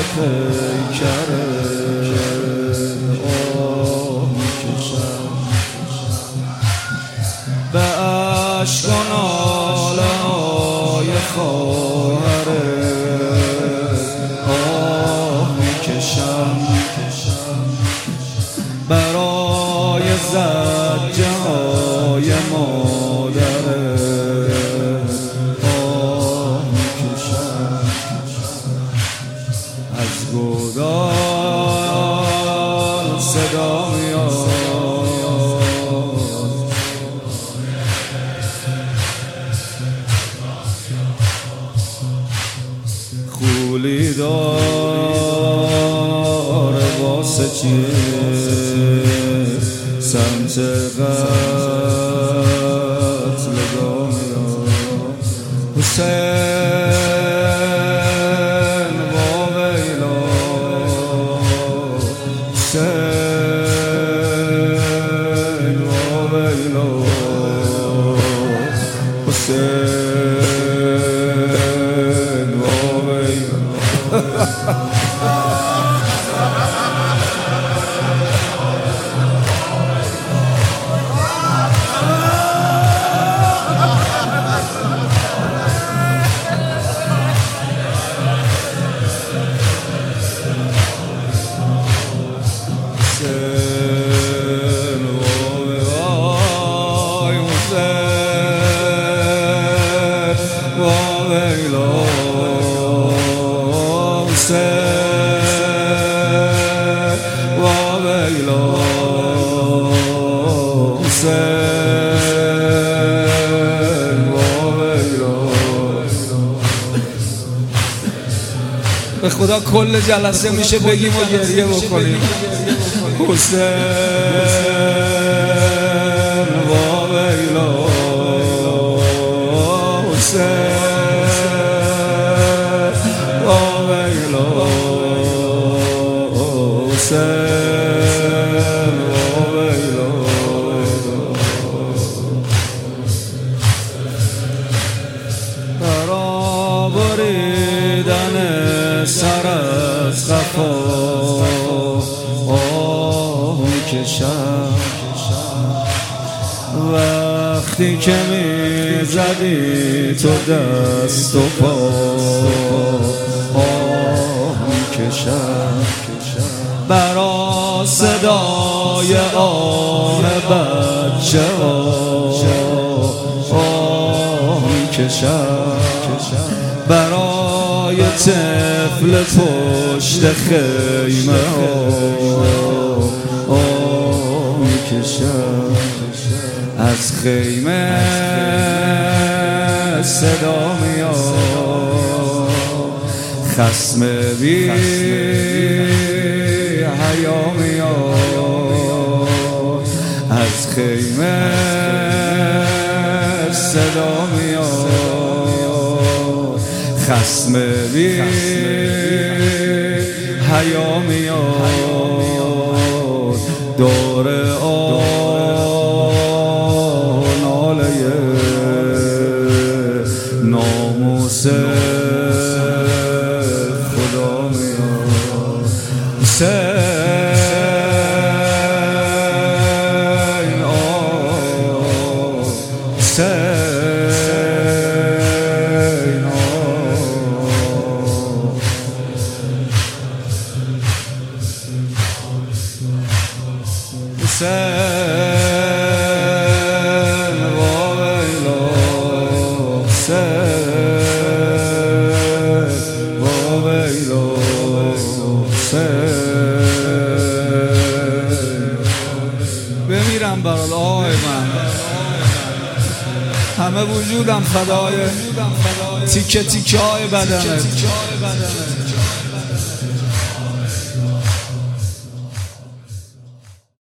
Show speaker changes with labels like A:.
A: پیکره آه میکشم به عشق و ناله های خواهره آه میکشم برای زجه های مادره آه میکشم از گودال صدا میاد خولی داره واسه چیه سمت قتل دامیان حسین و ویلا حسین و ویلا حسین و ویلا
B: به خدا کل جلسه میشه بگیم و گریه بکنیم
A: حسین و ویلا حسین و ویلا حسین و ویلا برابریدن سر از خفا آه میکشم وقتی که میزدی تو دست و پا آه میکشم برا صدای آه بچه آه میکشم برای طفل پشت خیمه آه میکشم از خیمه صدا میاد خصم بی حیا میاد از خیمه صدا میاد خصم بی حیا میاد دور ناله ناموس خدا میاد حسین
B: بمیرم برات آقای من همه وجودم فدای تیکه تیکه های بدنت